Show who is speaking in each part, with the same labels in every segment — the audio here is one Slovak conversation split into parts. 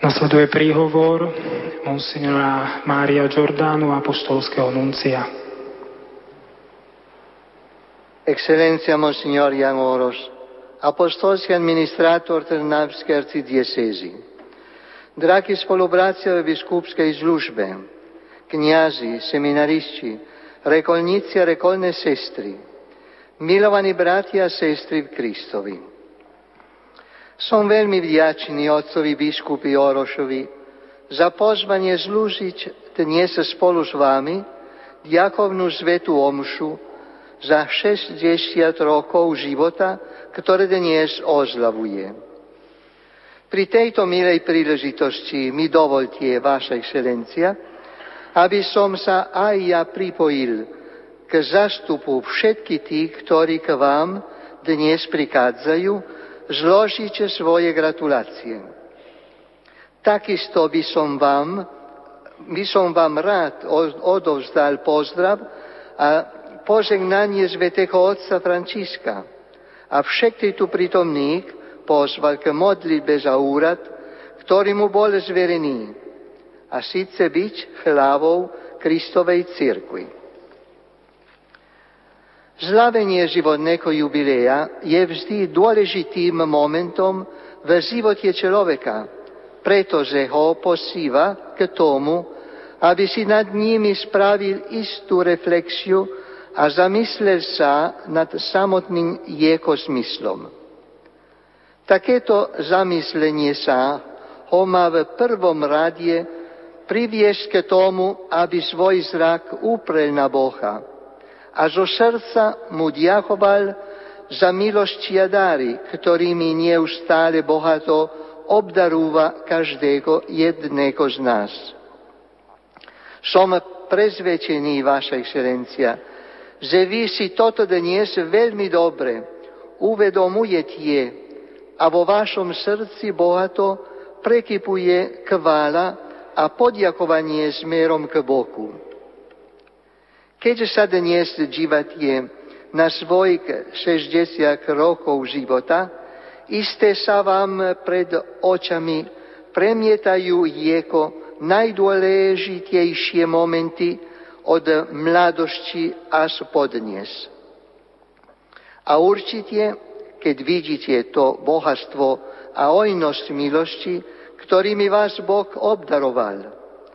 Speaker 1: Nasleduje príhovor monsignora Mária Giordano, apoštolského nuncia.
Speaker 2: Excelenția Monsignor Jan Oros, apostolski administrator Trnavske arcidiecezi, dragi spolubracia v biskupskej službe, kňazi, seminaristi, rekolníci a rekolné sestry, milovaní bratia a sestry v Kristovi. Som veľmi vďačný otcovi biskupi Orošovi za pozvanie slúžiť dnes spolu s vami diakovnú svätú omšu za 60 rokov života, ktoré dnes oslavuje. Pri tejto milej príležitosti mi dovolte, Vaša Excelencia, aby som sa aj ja pripojil k zastupu všetkých tých, ktorí k vám dnes prichádzajú, zložiť svoje gratulácie. Takisto by som vám rád odovzdal pozdrav a požehnanie svätého otca Františka a všetkých tu prítomných pozval k modlitbe za úrad, ktorý mu bol zverený, a síce byť hlavou Kristovej cirkvi. Slavenie životného jubilea je vždy dôležitým momentom v živote človeka, pretože ho posíva k tomu, aby si nad nimi spravil istú reflexiu a zamyslel sa nad samotným jeho zmyslom. Takéto zamyslenie sa ho má v prvom rade priviesť k tomu, aby svoj zrak uprel na Boha a zo srdca mu ďakoval za milosti a dary, ktorými neustále bohato obdarúva každého jedného z nás. Som presvedčený, Vaša Excelencia, že vy si toto dnes veľmi dobre uvedomujete a vo vašom srdci bohato prekypuje chvála a poďakovanie smerom k Bohu. Keď sa dnes dívate na svojich 60 rokov života, iste sa vám pred očami premietajú jeho najdôležitejšie momenty od mladosti až po dnes. A určite, keď vidíte to bohatstvo a hojnosť milosti, ktorými vás Boh obdaroval,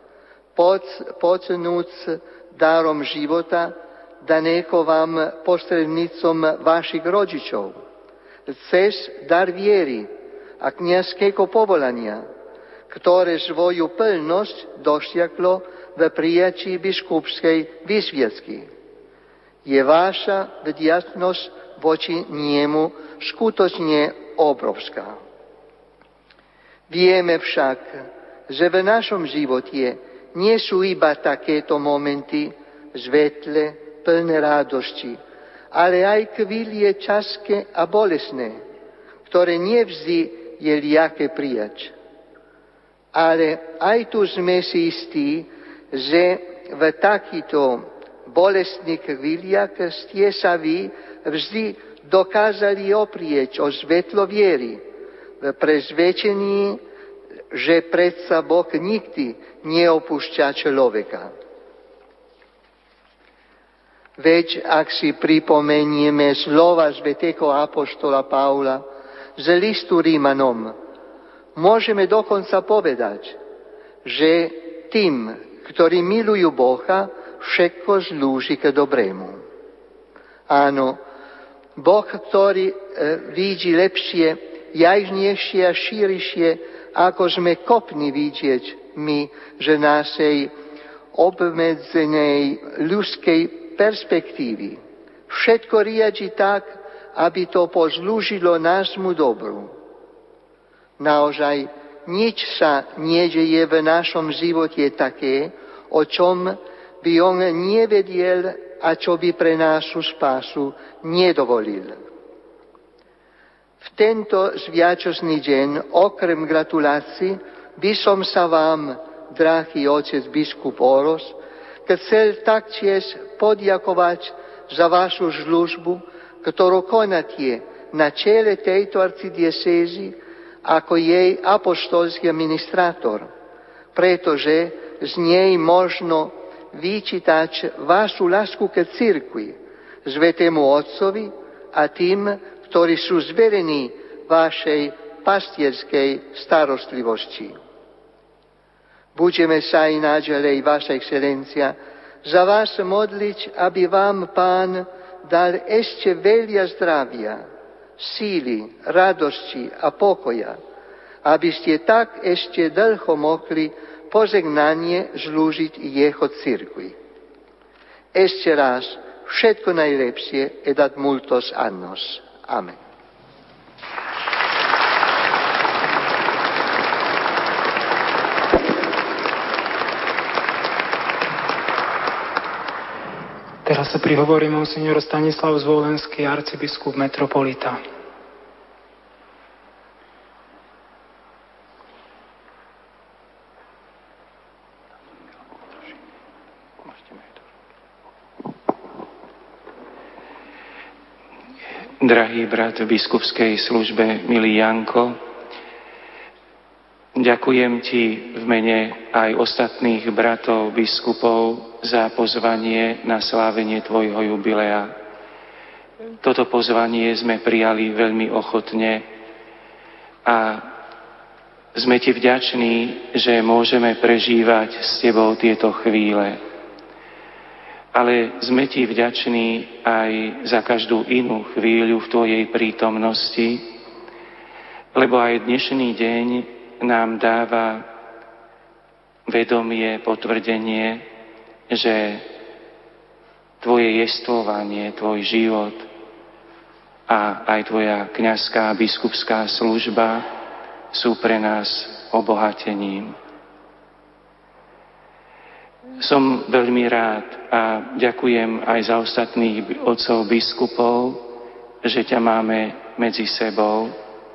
Speaker 2: počnúc darom života, daného vám prostredníctvom vašich rodičov, cez dar viery a kňazského povolania, ktoré svoju plnosť dosiahlo v prijatí biskupskej vysviacky. Je vaša vďačnosť voči niemu skutočne obrovská. Vieme však, že v našom živote nie sú iba takéto momenty svetlé, plné radosti, ale aj chvílie ťažké a bolestné, ktoré nevždy je ľahké prijať. Ale aj tu sme si istí, že v takýchto bolestných chvíliach ste sa vy vždy dokázali oprieť o svetlo viery, v presvedčení, že predsa Boh nikdy neopúšťa človeka. Veď ak si pripomenieme slova svätého apoštola Pavla z listu Rímanom, môžeme dokonca povedať, že tým, ktorí milujú Boha, všetko slúži k dobrému. Áno, Boh, ktorý vidí lepšie, jasnejšie a širšie, ako sme schopní vidieť my, že našej obmedzenej ľudskej perspektívy všetko riadi tak, aby to poslúžilo nášmu dobru. Naozaj nič sa nedeje v našom živote také, o čom by on nevedel a čo by pre našu spásu nedovolil. V tento sviatočný deň, okrem gratulácií, by som sa vám, drahý otec biskup Oros, chcel taktiež poďakovať za vašu službu, ktorú konáte na čele tejto arcidiecézy ako jej apoštolský administrátor, pretože z nej možno vyčítať vašu lásku k cirkvi, Svätému Otcovi a tým, ktorí sú zverení vašej pastierskej starostlivosti. Budeme sa i naďalej, Vaša Excelencia, za vás modliť, aby vám Pán dal ešte veľa zdravia, síly, radosti a pokoja, aby ste tak ešte dlho mohli požehnanie slúžiť jeho cirkvi. Ešte raz všetko najlepšie et ad multos annos. Amen.
Speaker 1: Teraz sa prihovorí monsignor Stanislav Zvolenský, arcibiskup metropolita.
Speaker 3: Drahý brat v biskupskej službe, milý Janko, ďakujem ti v mene aj ostatných bratov biskupov za pozvanie na slávenie tvojho jubilea. Toto pozvanie sme prijali veľmi ochotne a sme ti vďační, že môžeme prežívať s tebou tieto chvíle. Ale sme ti vďační aj za každú inú chvíľu v tvojej prítomnosti, lebo aj dnešný deň nám dáva vedomie, potvrdenie, že tvoje jestvovanie, tvoj život a aj tvoja kňazská a biskupská služba sú pre nás obohatením. Som veľmi rád a ďakujem aj za ostatných otcov biskupov, že ťa máme medzi sebou.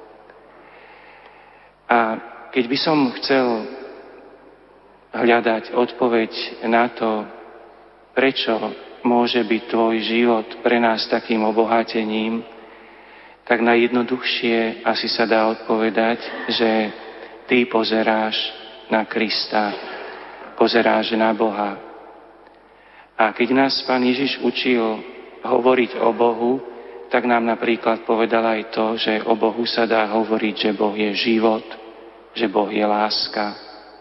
Speaker 3: A keď by som chcel hľadať odpoveď na to, prečo môže byť tvoj život pre nás takým obohatením, tak najjednoduchšie asi sa dá odpovedať, že ty pozeráš na Krista, pozeráš na Boha. A keď nás Pán Ježiš učil hovoriť o Bohu, tak nám napríklad povedal aj to, že o Bohu sa dá hovoriť, že Boh je život, že Boh je láska.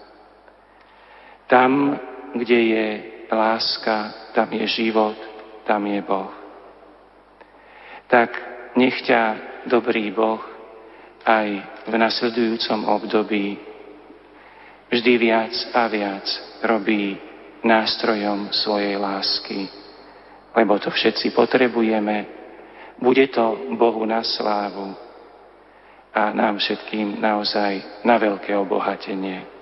Speaker 3: Tam, kde je láska, tam je život, tam je Boh. Tak nech ťa dobrý Boh aj v nasledujúcom období vždy viac a viac robí nástrojom svojej lásky, lebo to všetci potrebujeme. Bude to Bohu na slávu a nám všetkým naozaj na veľké obohatenie.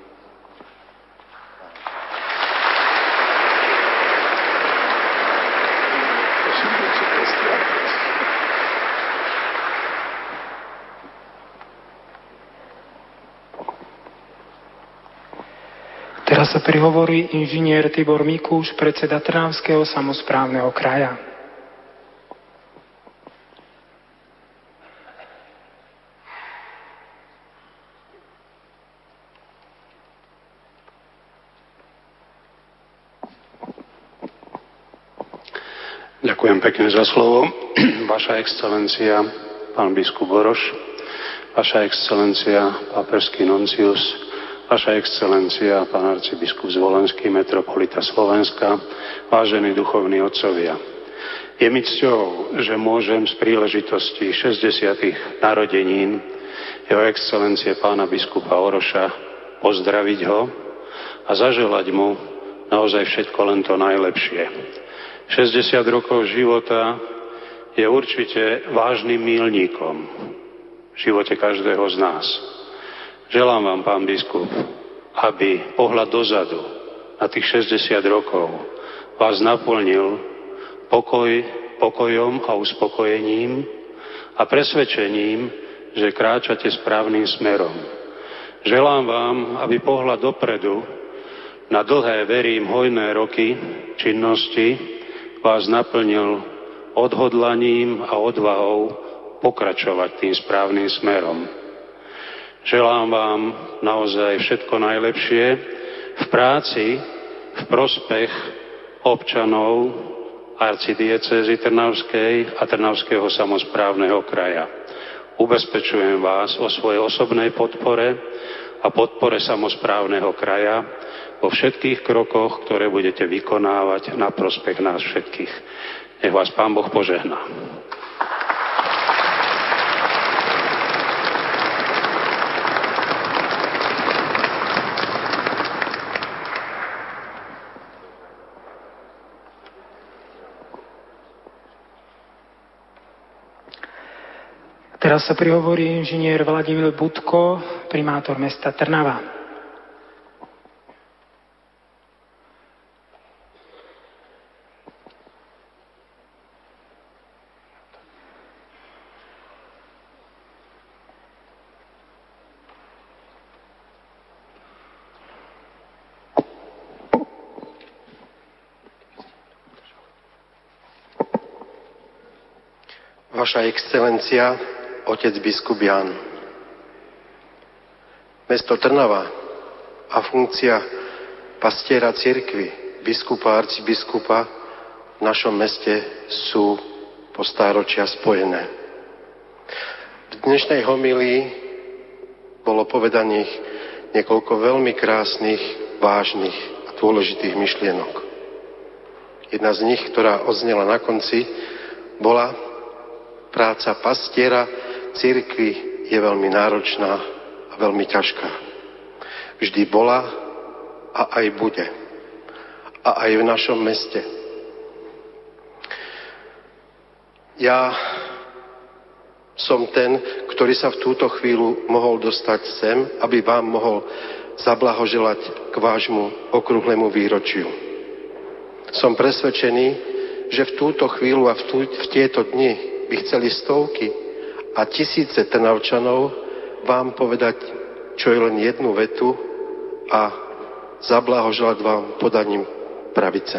Speaker 1: Teraz sa prihovorí inžinier Tibor Mikúš, predseda Trnavského samosprávneho kraja.
Speaker 4: Ďakujem pekne za slovo. Vaša excelencia, pán biskup Oroš, Vaša excelencia, pápežský nuncius, Vaša excelencia, pán arcibiskup Zvolenský, metropolita Slovenska, vážení duchovní otcovia. Je mi cťou, že môžem z príležitosti 60. narodenín jeho excelencie pána biskupa Oroša pozdraviť ho a zaželať mu naozaj všetko len to najlepšie. 60 rokov života je určite vážnym míľnikom v živote každého z nás. Želám vám, pán biskup, aby pohľad dozadu na tých 60 rokov vás naplnil pokojom a uspokojením a presvedčením, že kráčate správnym smerom. Želám vám, aby pohľad dopredu na dlhé, verím, hojné roky činnosti vás naplnil odhodlaním a odvahou pokračovať tým správnym smerom. Želám vám naozaj všetko najlepšie v práci, v prospech občanov arcidiecézy Trnavskej a Trnavského samosprávneho kraja. Ubezpečujem vás o svojej osobnej podpore a podpore samosprávneho kraja vo všetkých krokoch, ktoré budete vykonávať na prospech nás všetkých. Nech vás Pán Boh požehná.
Speaker 1: Teraz sa prihovorí inžinier Vladimír Budko, primátor mesta Trnava.
Speaker 5: Vaša excelencia, otec biskup Ján. Mesto Trnava a funkcia pastiera cirkvi, biskupa a arcibiskupa v našom meste sú po stáročia spojené. V dnešnej homílii bolo povedaných niekoľko veľmi krásnych, vážnych a dôležitých myšlienok. Jedna z nich, ktorá odznela na konci, bola: práca pastiera cirkvi je veľmi náročná a veľmi ťažká. Vždy bola a aj bude. A aj v našom meste. Ja som ten, ktorý sa v túto chvíľu mohol dostať sem, aby vám mohol zablahoželať k vášmu okrúhlemu výročiu. Som presvedčený, že v túto chvíľu a v tieto dni by chceli stovky a tisíce Trnavčanov vám povedať čo je len jednu vetu a zablahoželať vám podaním pravice.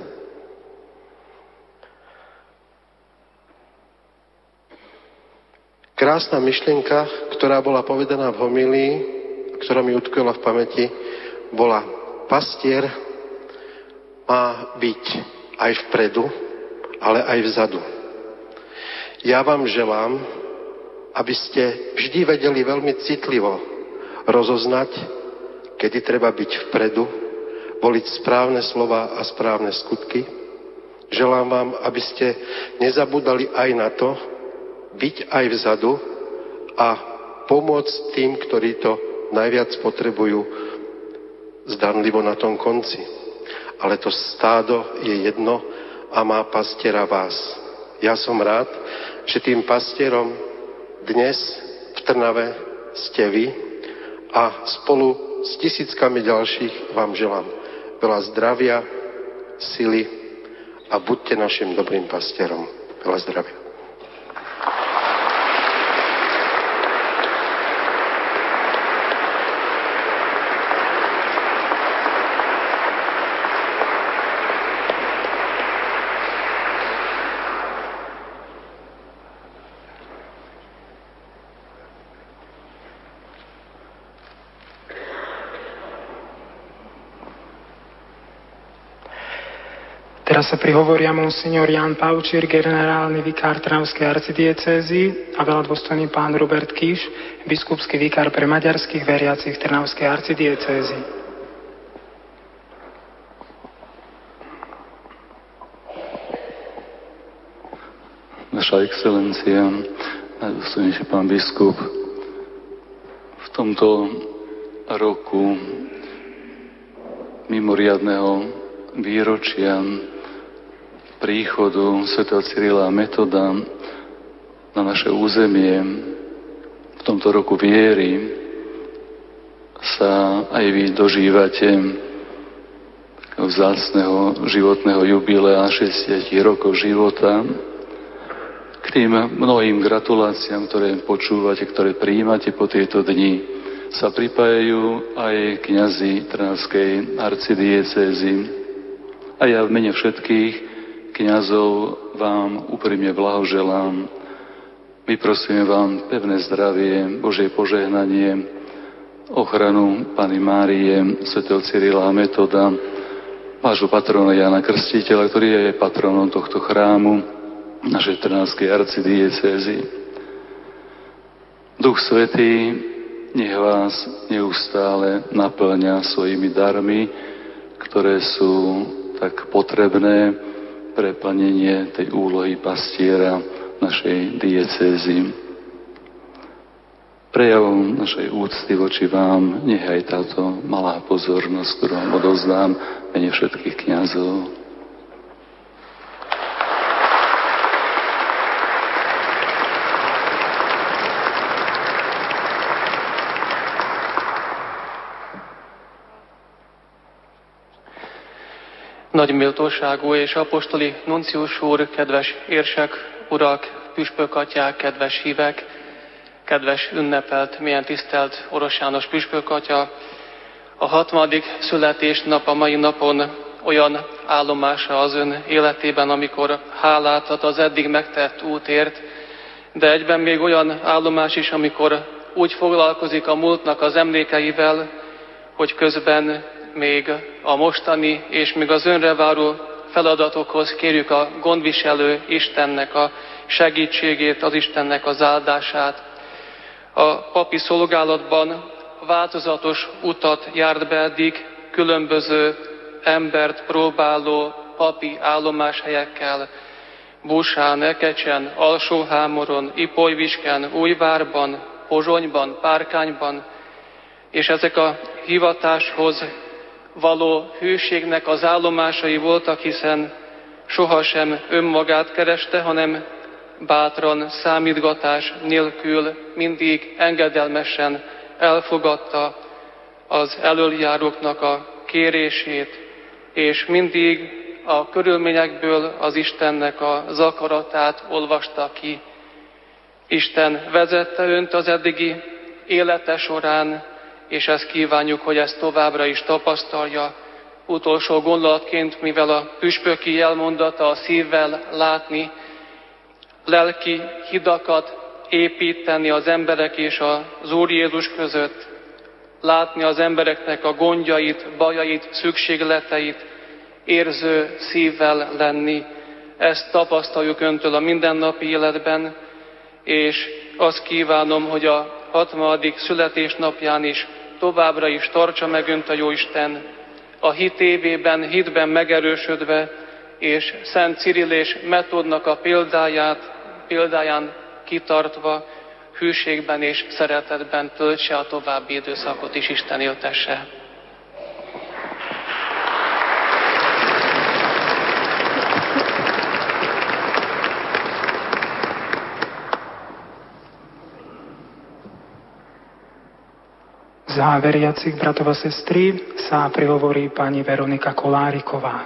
Speaker 5: Krásna myšlienka, ktorá bola povedaná v homílii, ktorá mi utkvela v pamäti, bola: pastier má byť aj vpredu, ale aj vzadu. Ja vám želám, aby ste vždy vedeli veľmi citlivo rozoznať, kedy treba byť vpredu, voliť správne slova a správne skutky. Želám vám, aby ste nezabúdali aj na to, byť aj vzadu a pomôcť tým, ktorí to najviac potrebujú, zdanlivo na tom konci. Ale to stádo je jedno a má pastiera vás. Ja som rád, že tým pastierom dnes v Trnave ste vy a spolu s tisíckami ďalších vám želám veľa zdravia, sily a buďte našim dobrým pastierom. Veľa zdravia.
Speaker 1: Teraz sa prihovoria monsignor Ján Pavčír, generálny vikár Trnavskej arcidiecézy, a veľadôstojný pán Robert Kíš, biskupský vikár pre maďarských veriacich Trnavskej arcidiecézy.
Speaker 6: Vaša excelencia, najdôstojnejší pán biskup, v tomto roku mimoriadneho výročia príchodu svätého Cyrila a Metoda na naše územie, v tomto roku viery, sa aj vy dožívate takého vzácneho životného jubilea 60 rokov života. K tým mnohým gratuláciám, ktoré počúvate, ktoré prijímate po tieto dni, sa pripájajú aj kňazi Trnavskej arcidiecézy. A ja v mene všetkých kňazov vám úprimne blahoželám Vyprosujeme vám pevné zdravie, Božie požehnanie, ochranu Panny Márie, svätého Cyrila a Metoda, vášho patrona Jána Krstiteľa, ktorý je patronom tohto chrámu, našej Trnavskej arcidiecézy. Duch Svätý nech vás neustále naplňa svojimi darmi, ktoré sú tak potrebné pre plnenie tej úlohy pastiera našej diecézy. Prejavom našej úcty voči vám nech aj táto malá pozornosť, ktorú vám odovzdám mene všetkých kňazov.
Speaker 7: Nagy méltóságú és apostoli nuncius úr, kedves érsek, urak, püspökatyák, kedves hívek, kedves ünnepelt, milyen tisztelt Orosz János püspökatya, a 60. születésnap a mai napon olyan állomása az ön életében, amikor hálát ad az eddig megtett útért, de egyben még olyan állomás is, amikor úgy foglalkozik a múltnak az emlékeivel, hogy közben még a mostani és még az önre váró feladatokhoz kérjük a gondviselő Istennek a segítségét, az Istennek az áldását. A papi szolgálatban változatos utat járt be eddig, különböző embert próbáló papi állomáshelyekkel, Busán, Ekecsen, Alsóhámoron, Ipolyvisken, Újvárban, Pozsonyban, Párkányban, és ezek a hivatáshoz való hűségnek az állomásai voltak, hiszen sohasem önmagát kereste, hanem bátran, számítgatás nélkül mindig engedelmesen elfogadta az elöljáróknak a kérését, és mindig a körülményekből az Istennek az akaratát olvasta ki. Isten vezette önt az eddigi élete során, és ezt kívánjuk, hogy ezt továbbra is tapasztalja. Utolsó gondolatként, mivel a püspöki jelmondata a szívvel látni, lelki hidakat építeni az emberek és az Úr Jézus között, látni az embereknek a gondjait, bajait, szükségleteit, érző szívvel lenni. Ezt tapasztaljuk öntől a mindennapi életben, és azt kívánom, hogy a 60. születésnapján is továbbra is tartsa meg önt a Jóisten, a hit évében, hitben megerősödve, és Szent Cirill és Metodnak a példáján kitartva, hűségben és szeretetben töltse a további időszakot is, Isten éltesse.
Speaker 1: Za veriacich bratov a sestry sa prihovorí pani Veronika Koláriková.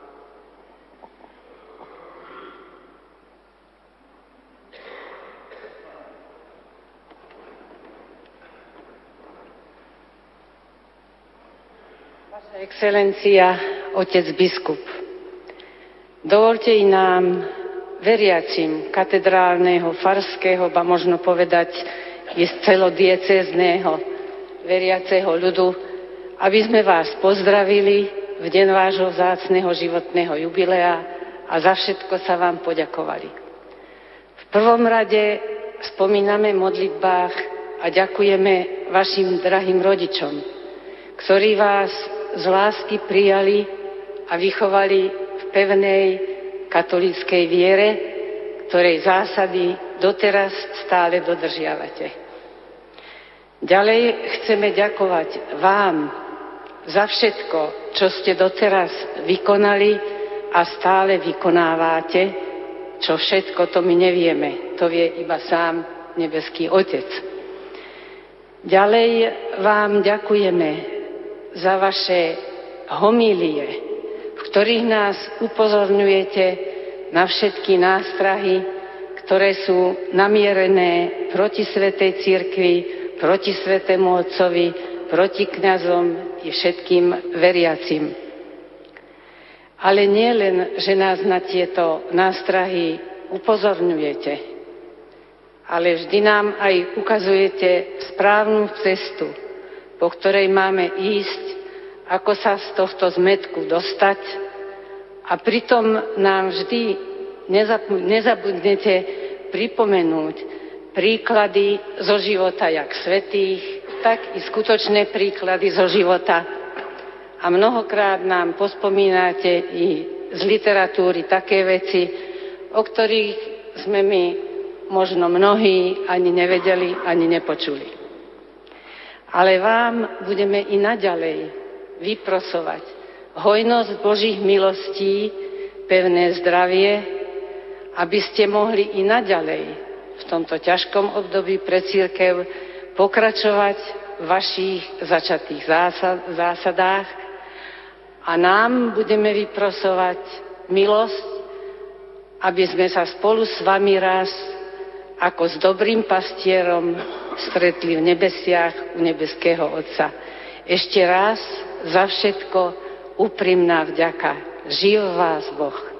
Speaker 8: Vaša excelencia, otec biskup, dovolte i nám, veriacim katedrálneho, farského, ba možno povedať, je celodiecézneho veriaceho ľudu, aby sme vás pozdravili v deň vášho vzácneho životného jubilea a za všetko sa vám poďakovali. V prvom rade spomíname v modlitbách a ďakujeme vašim drahým rodičom, ktorí vás z lásky prijali a vychovali v pevnej katolíckej viere, ktorej zásady doteraz stále dodržiavate. Ďalej chceme ďakovať vám za všetko, čo ste doteraz vykonali a stále vykonávate, čo všetko to my nevieme, to vie iba sám nebeský Otec. Ďalej vám ďakujeme za vaše homílie, v ktorých nás upozorňujete na všetky nástrahy, ktoré sú namierené proti Svätej Cirkvi, proti Svätému Otcovi, proti kňazom i všetkým veriacim. Ale nie len, že nás na tieto nástrahy upozorňujete, ale vždy nám aj ukazujete správnu cestu, po ktorej máme ísť, ako sa z tohto zmätku dostať, a pritom nám vždy nezabudnete pripomenúť príklady zo života jak svätých, tak i skutočné príklady zo života. A mnohokrát nám pospomínate i z literatúry také veci, o ktorých sme my možno mnohí ani nevedeli, ani nepočuli. Ale vám budeme i naďalej vyprosovať hojnosť Božích milostí, pevné zdravie, aby ste mohli i naďalej v tomto ťažkom období pre cirkev pokračovať v vašich začatých zásadách, a nám budeme vyprosovať milosť, aby sme sa spolu s vami raz ako s dobrým pastierom stretli v nebesiach u nebeského Otca. Ešte raz za všetko úprimná vďaka. Živ vás Boh.